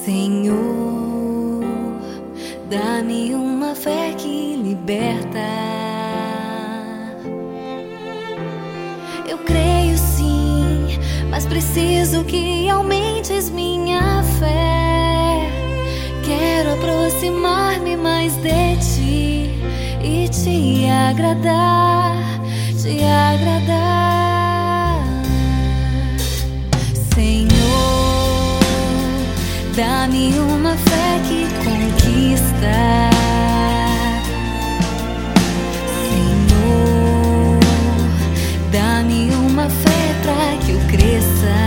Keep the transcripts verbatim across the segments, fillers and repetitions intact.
Senhor, dá-me uma fé que liberta. Eu creio sim, mas preciso que aumentes minha fé. Quero aproximar-me mais de ti e te agradar, te agradar. Senhor, dá-me uma fé que conquista. Senhor, dá-me uma fé pra que eu cresça.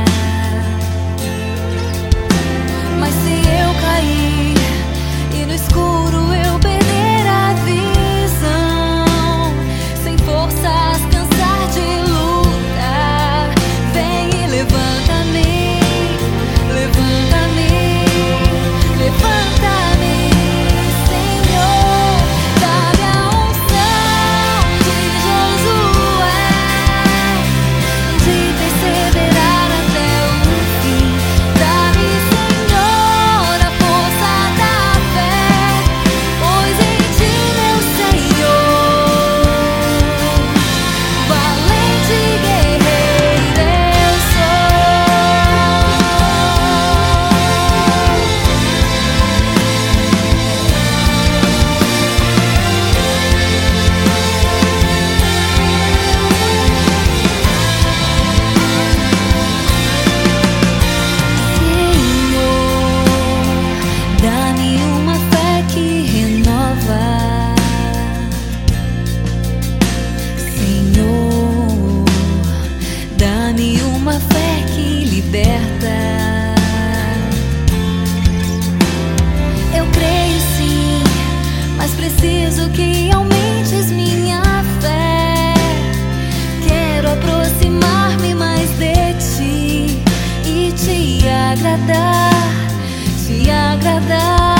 Mas se eu cair e no escuro eu perder a visão, sem forças cansar de lutar, vem e levanta-me, levanta-me, levanta-me, Senhor. Dá-me a unção de Josué, de perseverar até o fim. Dá-me, Senhor, a força da fé, pois em ti, meu Senhor, valente guerreiro eu Senhor, dá-me uma fé que renova. Senhor, dá-me uma fé que liberta. Eu creio sim, mas preciso que aumentes minha fé. Quero aproximar-me mais de ti e te agradar, te agradar.